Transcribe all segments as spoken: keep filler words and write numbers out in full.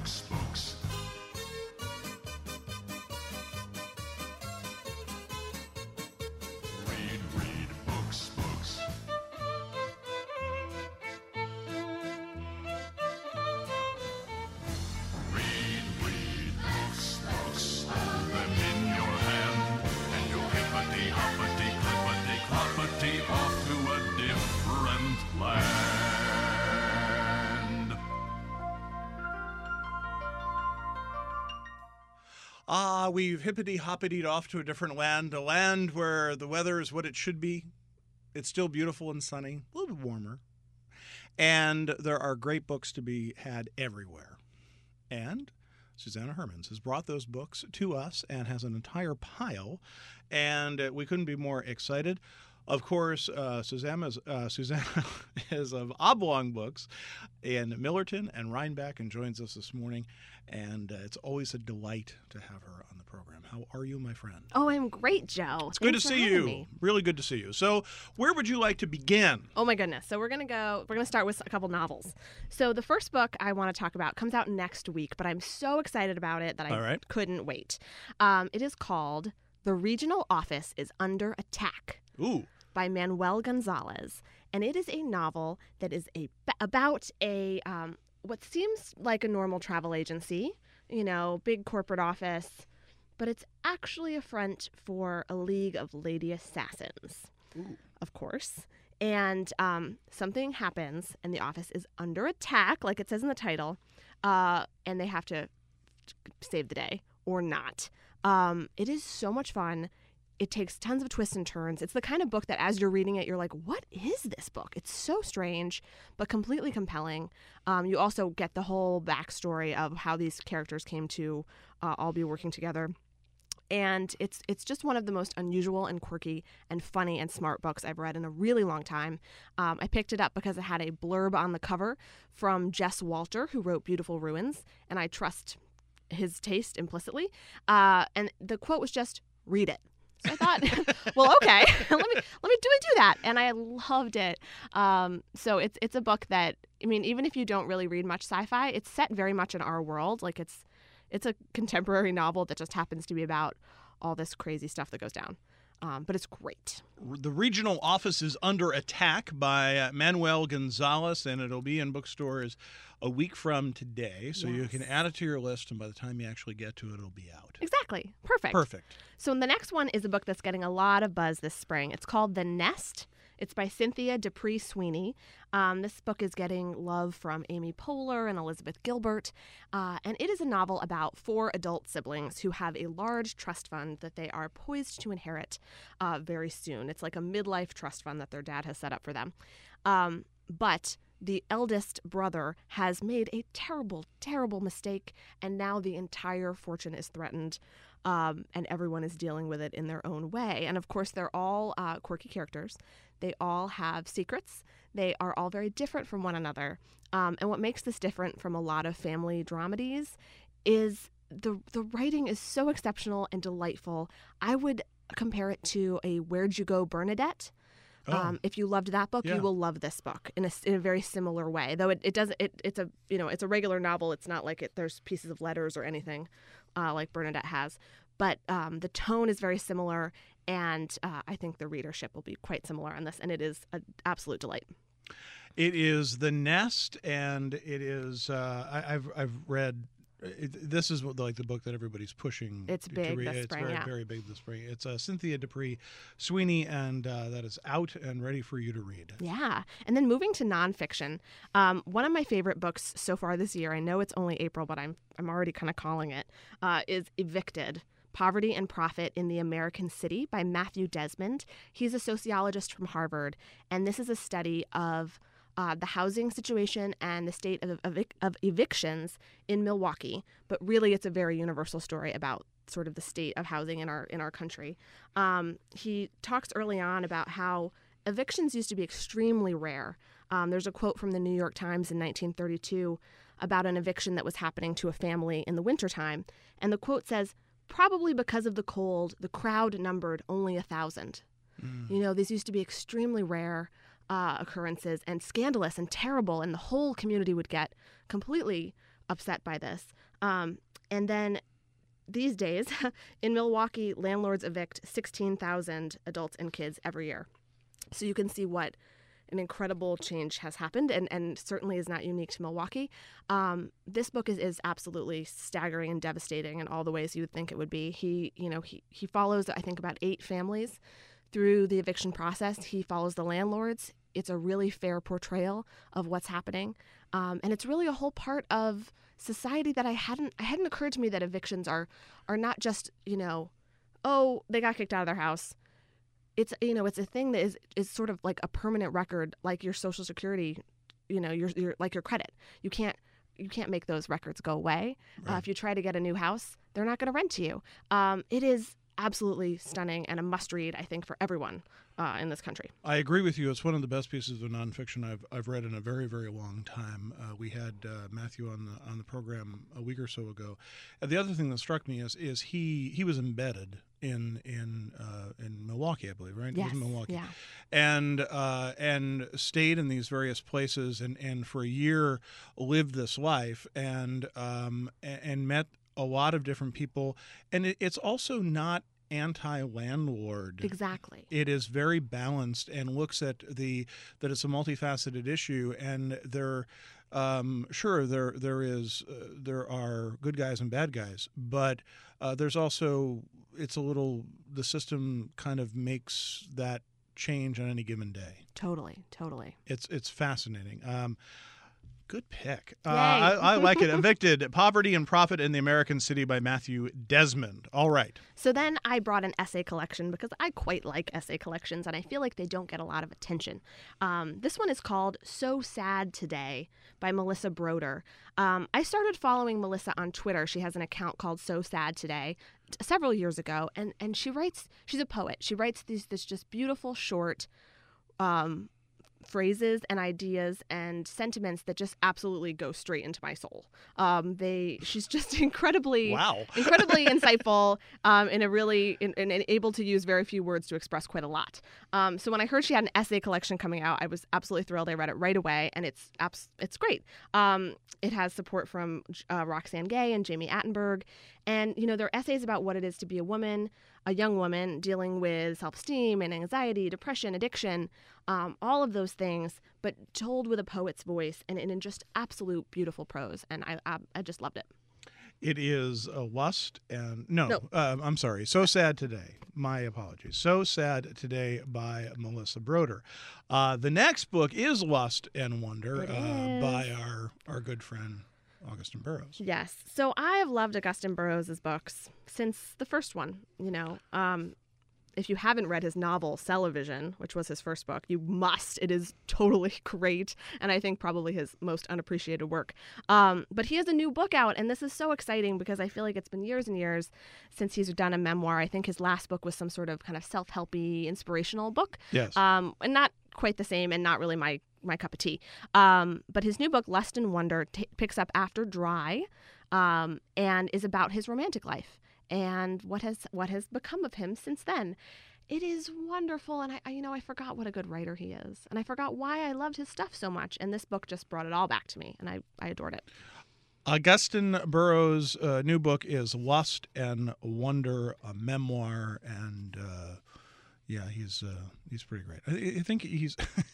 books, books. Read, read, books, books. Read, read, books, books. Hold them in your hand, and you'll hippity, hoppity, clippity, cloppity off to a different land. Ah, we've hippity-hoppitied off to a different land, a land where the weather is what it should be. It's still beautiful and sunny, a little bit warmer. And there are great books to be had everywhere. And Susanna Hermans has brought those books to us and has an entire pile, and uh, we couldn't be more excited. Of course, uh, Susanna's, uh, Susanna is of Oblong Books in Millerton and Rhinebeck and joins us this morning. And uh, it's always a delight to have her on the program. How are you, my friend? Oh, I'm great, Joe. It's good Thanks to for see having you. me. Really good to see you. So where would you like to begin? Oh my goodness. So we're going to go, we're going to start with a couple novels. So the first book I want to talk about comes out next week, but I'm so excited about it that I All right. couldn't wait. Um, it is called The Regional Office is Under Attack Ooh. by Manuel Gonzalez. And it is a novel that is a about a um, what seems like a normal travel agency, you know, big corporate office, but it's actually a front for a league of lady assassins, Ooh. of course. And um, something happens, and the office is under attack, like it says in the title, uh, and they have to save the day or not. Um, it is so much fun. It takes tons of twists and turns. It's the kind of book that as you're reading it, you're like, what is this book? It's so strange, but completely compelling. Um, you also get the whole backstory of how these characters came to uh, all be working together. And it's it's just one of the most unusual and quirky and funny and smart books I've read in a really long time. Um, I picked it up because it had a blurb on the cover from Jess Walter, who wrote Beautiful Ruins, and I trust his taste implicitly. Uh, and the quote was just, read it. So I thought, well, okay, let me let me do do that, and I loved it. Um, so it's it's a book that, I mean, even if you don't really read much sci-fi, it's set very much in our world. Like it's it's a contemporary novel that just happens to be about all this crazy stuff that goes down. Um, but it's great. The Regional Office is Under Attack by uh, Manuel Gonzalez, and it'll be in bookstores a week from today. So Yes. you can add it to your list, and by the time you actually get to it, it'll be out. Exactly. Perfect. Perfect. So the next one is a book that's getting a lot of buzz this spring. It's called The Nest. It's by Cynthia Dupree Sweeney. Um, this book is getting love from Amy Poehler and Elizabeth Gilbert. Uh, and it is a novel about four adult siblings who have a large trust fund that they are poised to inherit uh, very soon. It's like a midlife trust fund that their dad has set up for them. Um, but the eldest brother has made a terrible, terrible mistake, and now the entire fortune is threatened. Um, and everyone is dealing with it in their own way. And of course, they're all uh, quirky characters. They all have secrets. They are all very different from one another. Um, and what makes this different from a lot of family dramedies is the the writing is so exceptional and delightful. I would compare it to a Where'd You Go, Bernadette? Oh. Um, if you loved that book, Yeah. you will love this book in a, in a very similar way. Though it, it does it it's a you know it's a regular novel. It's not like it, there's pieces of letters or anything uh, like Bernadette has. But um, the tone is very similar, and uh, I think the readership will be quite similar on this. And it is an absolute delight. It is The Nest, and it is. Uh, I, I've I've read. It, this is like the book that everybody's pushing. It's to big read. this It's spring, very, yeah. very big this spring. It's uh, Cynthia Dupree Sweeney, and uh, that is out and ready for you to read. Yeah. And then moving to nonfiction, um, one of my favorite books so far this year, I know it's only April, but I'm I'm already kind of calling it, uh, is Evicted. Poverty and Profit in the American City by Matthew Desmond. He's a sociologist from Harvard, and this is a study of uh, the housing situation and the state of, of, of evictions in Milwaukee. But really, it's a very universal story about sort of the state of housing in our in our country. Um, he talks early on about how evictions used to be extremely rare. Um, there's a quote from the New York Times in nineteen thirty-two about an eviction that was happening to a family in the wintertime. And the quote says, "Probably because of the cold, the crowd numbered only a thousand." Mm. You know, these used to be extremely rare uh, occurrences and scandalous and terrible, and the whole community would get completely upset by this. Um, and then these days, in Milwaukee, landlords evict sixteen thousand adults and kids every year. So you can see what an incredible change has happened, and, and certainly is not unique to Milwaukee. Um, this book is, is absolutely staggering and devastating in all the ways you would think it would be. He, you know, he, he follows, I think, about eight families through the eviction process. He follows the landlords. It's a really fair portrayal of what's happening. Um, and it's really a whole part of society that I hadn't, it hadn't occurred to me that evictions are, are not just, you know, oh, they got kicked out of their house. It's, you know, it's a thing that is, is sort of like a permanent record, like your Social Security, you know, your, your like your credit. You can't, you can't make those records go away. Right. Uh, if you try to get a new house, they're not going to rent to you. Um, it is absolutely stunning and a must read, I think, for everyone uh, in this country. I agree with you. It's one of the best pieces of nonfiction I've I've read in a very, very long time. Uh, we had uh, Matthew on the on the program a week or so ago. And the other thing that struck me is is he he was embedded in in uh, in Milwaukee, I believe, right? Yes. He was in Milwaukee, Yeah. and uh, and stayed in these various places, and, and for a year lived this life, and um, and, and met a lot of different people, and it, it's also not anti-landlord. Exactly. It is very balanced and looks at the that it's a multifaceted issue, and there, um, sure there there is uh, there are good guys and bad guys, but uh, there's also it's a little the system kind of makes that change on any given day. Totally. Totally. It's it's fascinating. Um, Good pick. Uh, Yay. I, I like it. Evicted, Poverty and Profit in the American City by Matthew Desmond. All right. So then I brought an essay collection because I quite like essay collections and I feel like they don't get a lot of attention. Um, this one is called So Sad Today by Melissa Broder. Um, I started following Melissa on Twitter. She has an account called So Sad Today t- several years ago, and, and she writes, she's a poet. She writes these this just beautiful short um phrases and ideas and sentiments that just absolutely go straight into my soul. Um, they, she's just incredibly, Wow. incredibly insightful, um, in a really, in, in, and able to use very few words to express quite a lot. Um, so when I heard she had an essay collection coming out, I was absolutely thrilled. I read it right away, and it's abs- it's great. Um, it has support from uh, Roxane Gay and Jamie Attenberg, and you know, they're essays about what it is to be a woman, a young woman dealing with self-esteem and anxiety, depression, addiction, um, all of those things, but told with a poet's voice and, and in just absolute beautiful prose. And I, I, I just loved it. It is a Lust and no, No. Uh, I'm sorry. So Sad Today. My apologies. So Sad Today by Melissa Broder. Uh, the next book is Lust and Wonder It uh, is. by our our good friend Augustin Burroughs. Yes. So I have loved Augustin Burroughs' books since the first one. You know, um, if you haven't read his novel, Cell-O-Vision, which was his first book, you must. It is totally great, and I think probably his most unappreciated work. Um, but he has a new book out, and this is so exciting because I feel like it's been years and years since he's done a memoir. I think his last book was some sort of kind of self-helpy, inspirational book. Yes. Um, and not quite the same and not really my, my cup of tea. Um, but his new book, Lust and Wonder, t- picks up after Dry, um, and is about his romantic life and what has what has become of him since then. It is wonderful, and I, I, you know, I forgot what a good writer he is, and I forgot why I loved his stuff so much, and this book just brought it all back to me, and I, I adored it. Augustin Burroughs' uh, new book is Lust and Wonder, a memoir, and uh, yeah, he's uh, he's pretty great. I, I think he's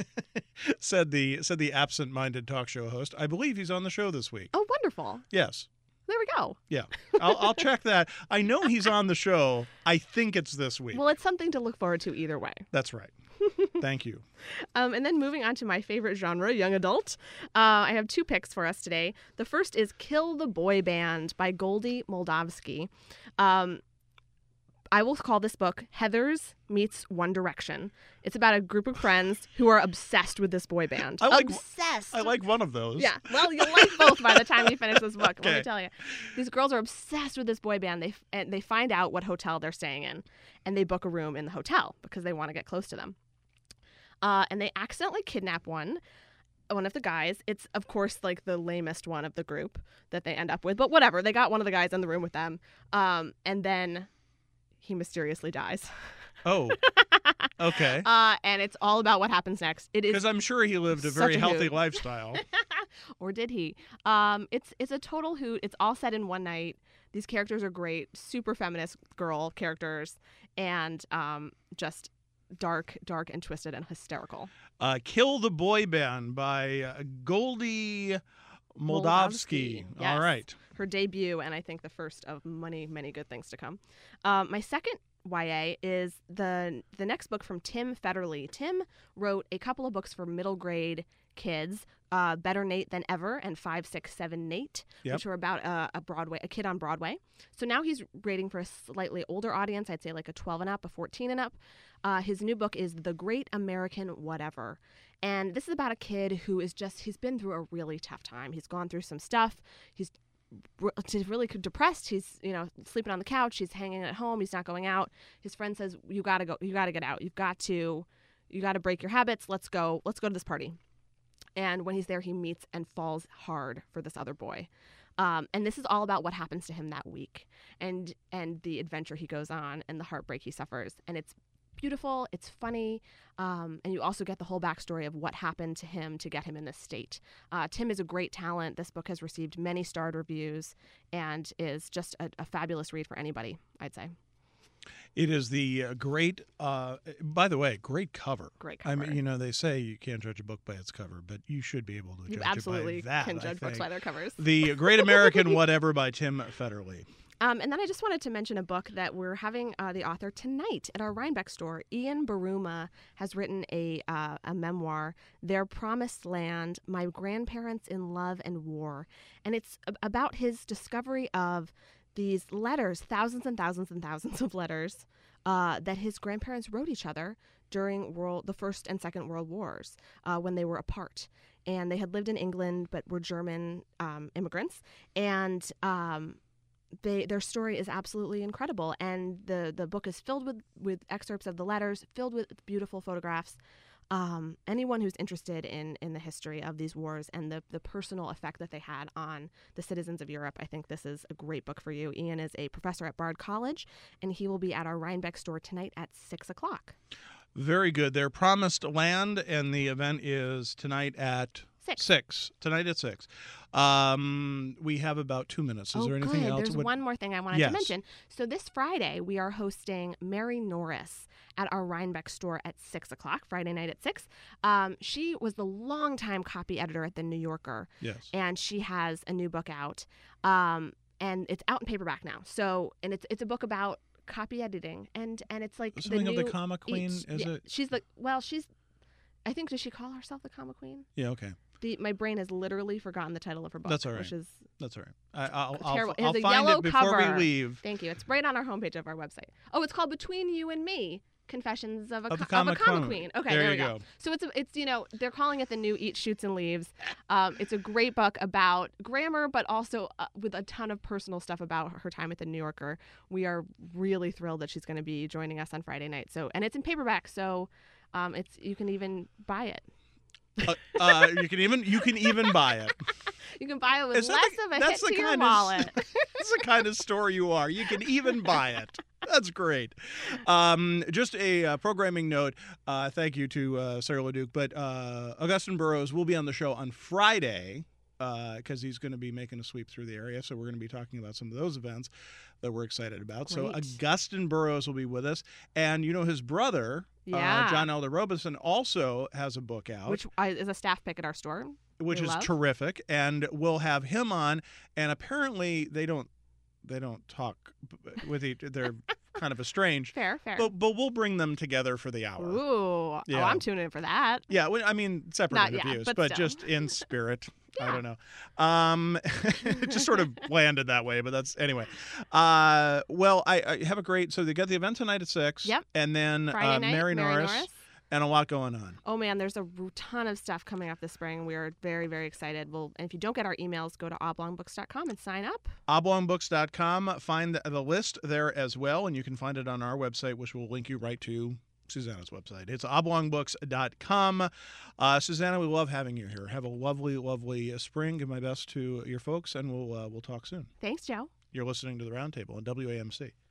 said the said the absent-minded talk show host. I believe he's on the show this week. Oh, wonderful. Yes. There we go. Yeah, I'll, I'll check that. I know he's on the show. I think it's this week. Well, it's something to look forward to either way. That's right. Thank you. Um, and then moving on to my favorite genre, young adult, uh, I have two picks for us today. The first is Kill the Boy Band by Goldie Moldavsky. Um, I will call this book Heathers Meets One Direction. It's about a group of friends who are obsessed with this boy band. I like- obsessed. I like one of those. Yeah, well, you'll like both by the time you finish this book. Let Okay. me tell you, these girls are obsessed with this boy band. They and they find out what hotel they're staying in, and they book a room in the hotel because they want to get close to them. Uh, and they accidentally kidnap one, one of the guys. It's of course like the lamest one of the group that they end up with, but whatever. They got one of the guys in the room with them, um, and then he mysteriously dies. Oh. Okay. Uh, and it's all about what happens next. It is Because I'm sure he lived a such very a healthy hoot. lifestyle. Or did he? Um, it's it's a total hoot. It's all set in one night. These characters are great, super feminist girl characters, and um, just dark, dark and twisted and hysterical. Uh, Kill the Boy Band by uh, Goldie Moldavsky. Yes. All right. Her debut, and I think the first of many, many good things to come. Um, my second Y A is the the next book from Tim Federle. Tim wrote a couple of books for middle grade kids, uh, Better Nate Than Ever and Five, Six, Seven, Nate, Yep. which were about a, a Broadway, a kid on Broadway. So now he's rating for a slightly older audience. I'd say like a twelve and up, a fourteen and up. Uh, his new book is The Great American Whatever. And this is about a kid who is just, he's been through a really tough time. He's gone through some stuff. He's really depressed. He's, you know, sleeping on the couch. He's hanging at home. He's not going out. His friend says, you got to go, you got to get out. You've got to, you got to break your habits. Let's go, let's go to this party. And when he's there, he meets and falls hard for this other boy. Um, and this is all about what happens to him that week and, and the adventure he goes on and the heartbreak he suffers. And it's beautiful, it's funny, um, and you also get the whole backstory of what happened to him to get him in this state. Uh, Tim is a great talent. This book has received many starred reviews and is just a, a fabulous read for anybody, I'd say. It is the uh, great, uh, by the way, great cover. Great cover. I mean, you know, they say you can't judge a book by its cover, but you should be able to You judge absolutely it by that. can I judge books think. by their covers. The Great American Whatever by Tim Federle. Um, and then I just wanted to mention a book that we're having uh, the author tonight at our Rhinebeck store. Ian Baruma has written a uh, a memoir, Their Promised Land, My Grandparents in Love and War. And it's a- about his discovery of these letters, thousands and thousands and thousands of letters uh, that his grandparents wrote each other during world the First and Second World Wars uh, when they were apart. And they had lived in England but were German um, immigrants. And um, They, their story is absolutely incredible, and the, the book is filled with, with excerpts of the letters, filled with beautiful photographs. Um, anyone who's interested in, in the history of these wars and the, the personal effect that they had on the citizens of Europe, I think this is a great book for you. Ian is a professor at Bard College, and he will be at our Rhinebeck store tonight at six o'clock. Very good. Their Promised Land, and the event is tonight at Six. Six. Tonight at six. Um, we have about two minutes. Is oh, there anything good. else? There's What- one more thing I wanted Yes. to mention. So this Friday, we are hosting Mary Norris at our Rhinebeck store at six o'clock, Friday night at six. Um, she was the longtime copy editor at The New Yorker, Yes. and she has a new book out. Um, and it's out in paperback now. So, and it's it's a book about copy editing, and and it's like Something the of new, the Comma Queen, each- is yeah, it? She's the well, she's. I think does she call herself the Comma Queen? Yeah, okay. The, my brain has literally forgotten the title of her book. That's all right. Which is That's all right. I, I'll, I'll, terrible. It I'll has a find yellow it before cover. we leave. Thank you. It's right on our homepage of our website. Oh, it's called Between You and Me: Confessions of a, Of the co- of a Comma Comma Queen. Queen. Okay, There there, you we go. go. So it's a, it's you know they're calling it the new Eat Shoots and Leaves. Um, it's a great book about grammar, but also uh, with a ton of personal stuff about her time at the New Yorker. We are really thrilled that she's going to be joining us on Friday night. So and it's in paperback, so um, it's you can even buy it. uh, uh, you can even you can even buy it. You can buy it with Is that less the- of a hit that's to the your kind of- wallet. That's the kind of store you are. You can even buy it. That's great. Um, just a uh, programming note. Uh, thank you to uh, Sarah LeDuc. But uh, Augustin Burroughs will be on the show on Friday because uh, he's going to be making a sweep through the area. So we're going to be talking about some of those events that we're excited about. So Great. Augustin Burroughs will be with us. And, you know, his brother, Yeah. uh, John Elder Robeson, also has a book out. Which uh, is a staff pick at our store. which we is love. terrific, and we'll have him on. And apparently, they don't they don't talk b- with each. They're kind of estranged, Fair, fair. but but we'll bring them together for the hour. Ooh. Oh, Yeah. I'm tuning in for that. Yeah, well, I mean separate Not- yeah, interviews, but but, still. just in spirit. I Yeah. don't know. Um, it just sort of landed that way, but that's anyway. Uh, well, I, I have a great. So they got the event tonight at six. Yep. And then Friday uh, night, Mary, Norris, and a lot going on. Oh man, there's a r- ton of stuff coming up this spring. We are very, very excited. Well, and if you don't get our emails, go to oblong books dot com and sign up. oblong books dot com. Find the, the list there as well, and you can find it on our website, which will link you right to Susanna's website. It's oblong books dot com. Uh, Susanna, we love having you here. Have a lovely, lovely uh, spring. Give my best to your folks, and we'll uh, we'll talk soon. Thanks, Joe. You're listening to the Roundtable on W A M C.